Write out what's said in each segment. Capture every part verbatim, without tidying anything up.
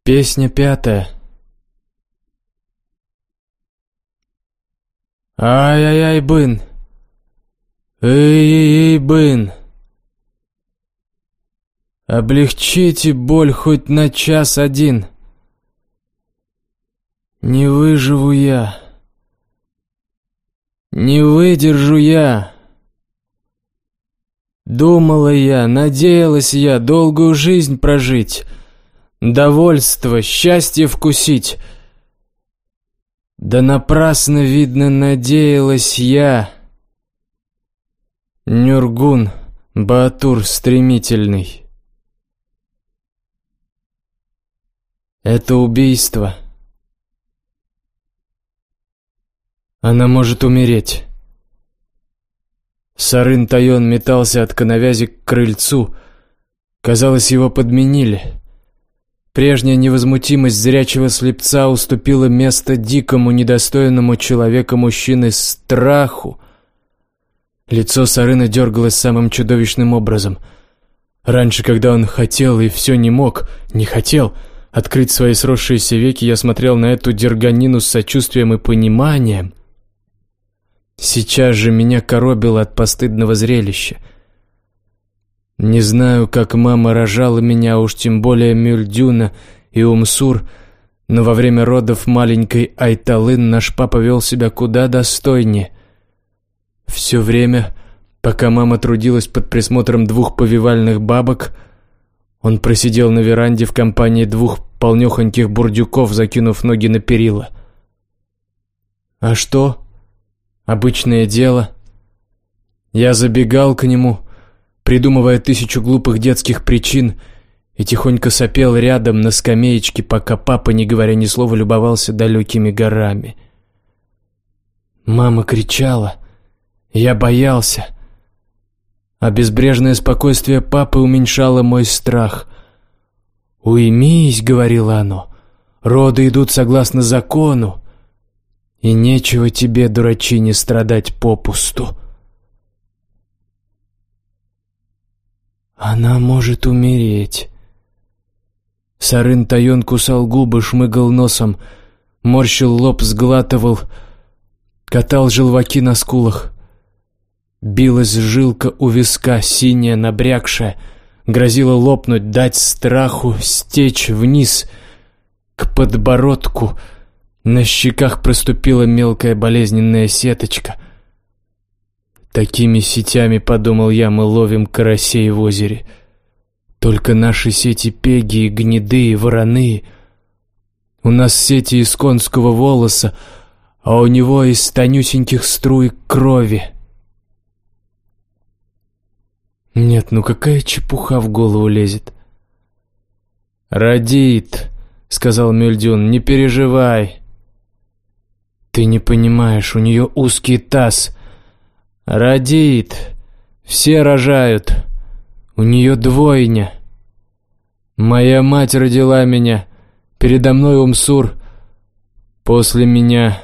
Песня пятая. Ай-яй-яй, бын. Эй-эй-эй, бын. Облегчите боль хоть на час один. Не выживу я. Не выдержу я. Думала я, надеялась я долгую жизнь прожить, довольство, счастье вкусить. Да напрасно, видно, надеялась я. Нюргун, Баатур стремительный. Это убийство. Она может умереть. Сарын Тайон метался от коновязи к крыльцу. Казалось, его подменили. Прежняя невозмутимость зрячего слепца уступила место дикому, недостойному человека мужчины страху. Лицо Сарына дергалось самым чудовищным образом. Раньше, когда он хотел и все не мог, не хотел открыть свои сросшиеся веки, я смотрел на эту дерганину с сочувствием и пониманием. Сейчас же меня коробило от постыдного зрелища. Не знаю, как мама рожала меня, а уж тем более Мюльдюна и Умсур, но во время родов маленькой Айталын наш папа вел себя куда достойнее. Все время, пока мама трудилась под присмотром двух повивальных бабок, он просидел на веранде в компании двух полнёхоньких бурдюков, закинув ноги на перила. А что? Обычное дело. Я забегал к нему, придумывая тысячу глупых детских причин, и тихонько сопел рядом на скамеечке, пока папа, не говоря ни слова, любовался далекими горами. Мама кричала, я боялся, а безбрежное спокойствие папы уменьшало мой страх. «Уймись», — говорило оно, — «роды идут согласно закону, и нечего тебе, дурачине, страдать попусту». Она может умереть. Сарын Тайон кусал губы, шмыгал носом, морщил лоб, сглатывал, катал желваки на скулах. Билась жилка у виска, синяя, набрякшая, грозила лопнуть, дать страху стечь вниз к подбородку. На щеках проступила мелкая болезненная сеточка. Такими сетями, подумал я, мы ловим карасей в озере. Только наши сети пегие, гнедые, вороные. У нас сети из конского волоса, а у него из тонюсеньких струй крови. Нет, ну какая чепуха в голову лезет. «Родит», — сказал Мюльдюн, — «не переживай». «Ты не понимаешь, у нее узкий таз». «Родит. Все рожают. У нее двойня. Моя мать родила меня. Передо мной Умсур. После меня...»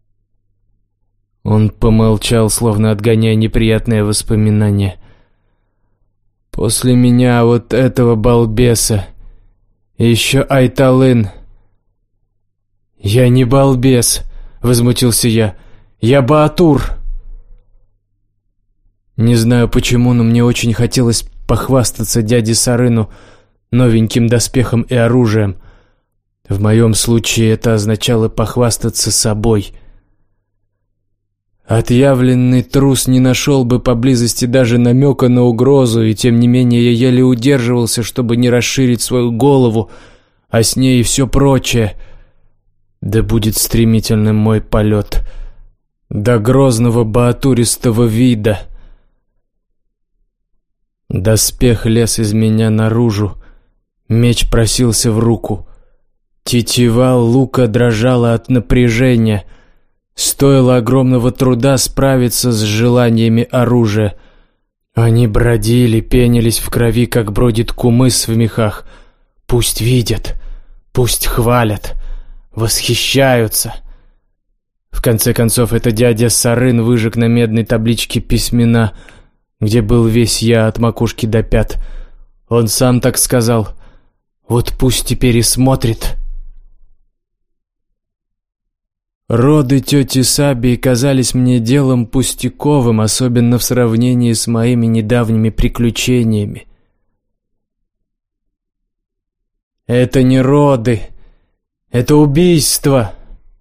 Он помолчал, словно отгоняя неприятное воспоминание. «После меня вот этого балбеса. И еще Айталын». «Я не балбес», — возмутился я. «Я Баатур». Не знаю почему, но мне очень хотелось похвастаться дяде Сарыну новеньким доспехом и оружием. В моем случае это означало похвастаться собой. Отъявленный трус не нашел бы поблизости даже намека на угрозу, и тем не менее я еле удерживался, чтобы не расширить свою голову, а с ней и все прочее. Да будет стремительным мой полет до грозного баатуристого вида. Доспех лез из меня наружу, меч просился в руку. Тетива лука дрожала от напряжения. Стоило огромного труда справиться с желаниями оружия. Они бродили, пенились в крови, как бродит кумыс в мехах. Пусть видят, пусть хвалят, восхищаются. В конце концов, это дядя Сарын выжег на медной табличке письмена, где был весь я от макушки до пят. Он сам так сказал. Вот пусть теперь и смотрит. Роды тети Саби казались мне делом пустяковым, особенно в сравнении с моими недавними приключениями. Это не роды, это убийство.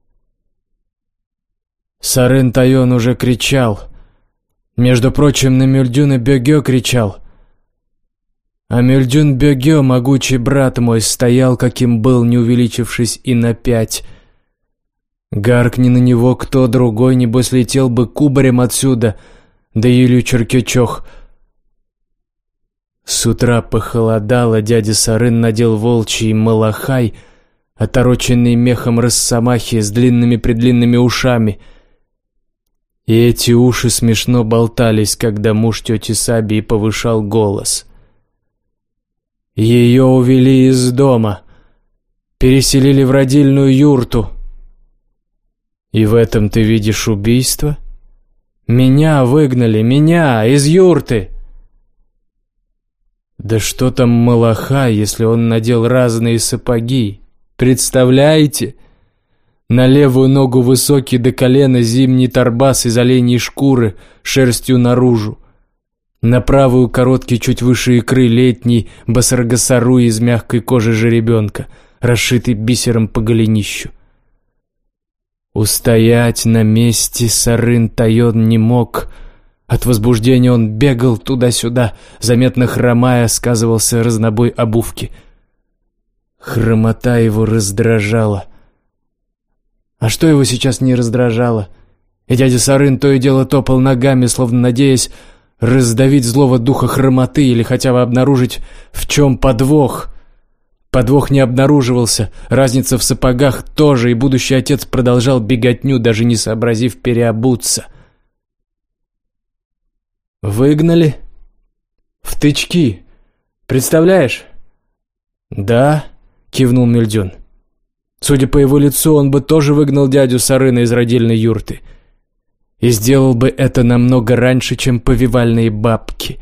Сарын Тайон уже кричал. Между прочим, на Мюльдюна Бёгё кричал. А Мюльдюн Бёгё, могучий брат мой, стоял, каким был, не увеличившись и на пять. Гаркни на него кто другой, небось летел бы кубарем отсюда, да елю Черкючох. С утра похолодало, дядя Сарын надел волчий малахай, отороченный мехом росомахи с длинными-предлинными ушами. И эти уши смешно болтались, когда муж тети Саби повышал голос. Ее увели из дома, переселили в родильную юрту. И в этом ты видишь убийство? Меня выгнали, меня, из юрты. Да что там малахай, если он надел разные сапоги? Представляете? На левую ногу высокий до колена зимний торбас из оленьей шкуры, шерстью наружу. На правую короткий, чуть выше икры, летний басаргасаруй из мягкой кожи жеребенка, расшитый бисером по голенищу. Устоять на месте Сарын Тайон не мог. От возбуждения он бегал туда-сюда, заметно хромая, сказывался разнобой обувки. Хромота его раздражала. А что его сейчас не раздражало? И дядя Сарын то и дело топал ногами, словно надеясь раздавить злого духа хромоты или хотя бы обнаружить, в чем подвох. Подвох не обнаруживался, разница в сапогах тоже, и будущий отец продолжал беготню, даже не сообразив переобуться. «Выгнали? В тычки. Представляешь?» «Да», — кивнул Мюльдюн. Судя по его лицу, он бы тоже выгнал дядю Сарына из родильной юрты. И сделал бы это намного раньше, чем повивальные бабки.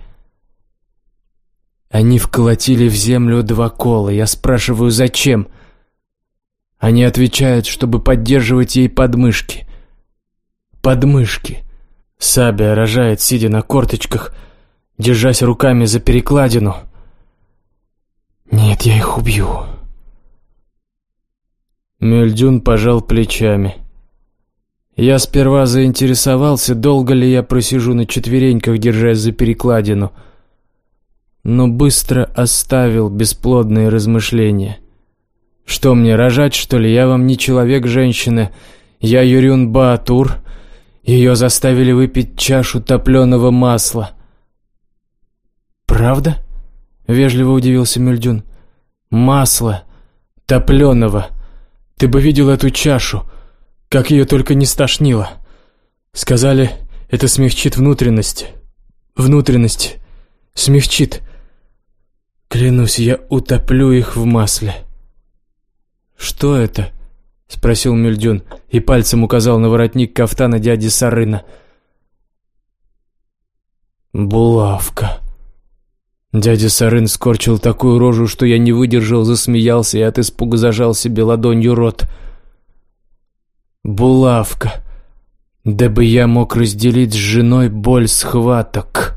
Они вколотили в землю два кола. Я спрашиваю, зачем? Они отвечают, чтобы поддерживать ей подмышки. Подмышки. Сабия рожает, сидя на корточках, держась руками за перекладину. Нет, я их убью. Мюльдюн пожал плечами. Я сперва заинтересовался, долго ли я просижу на четвереньках, держась за перекладину, но быстро оставил бесплодные размышления. Что мне, рожать, что ли? Я вам не человек-женщина. Я Юрюн Баатур. Ее заставили выпить чашу топленого масла. «Правда?» — вежливо удивился Мюльдюн. «Масло топленого. Ты бы видел эту чашу, как ее только не стошнило. Сказали, это смягчит внутренность. Внутренность смягчит. Клянусь, я утоплю их в масле». «Что это?» — спросил Мюльдюн и пальцем указал на воротник кафтана дяди Сарына. «Булавка». Дядя Сарын скорчил такую рожу, что я не выдержал, засмеялся и от испуга зажал себе ладонью рот. «Булавка. Дабы я мог разделить с женой боль схваток».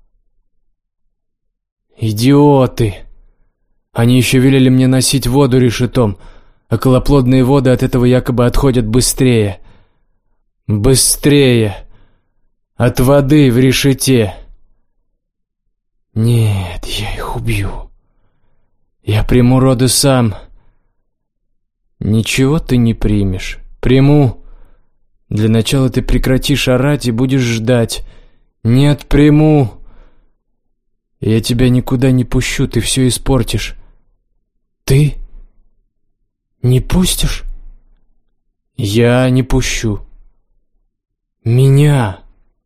«Идиоты! Они еще велели мне носить воду решетом, околоплодные воды от этого якобы отходят быстрее. Быстрее! От воды в решете!» «Нет, я их убью. Я приму роды сам». «Ничего ты не примешь. Приму. Для начала ты прекратишь орать и будешь ждать». «Нет, приму. Я тебя никуда не пущу, ты все испортишь». «Ты не пустишь?» «Я не пущу». «Меня?»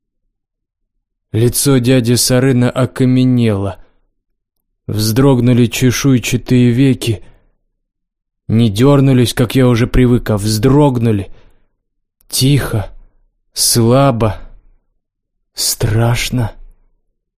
Лицо дяди Сарына окаменело. Вздрогнули чешуйчатые веки. Не дернулись, как я уже привык, а вздрогнули. Тихо, слабо, страшно.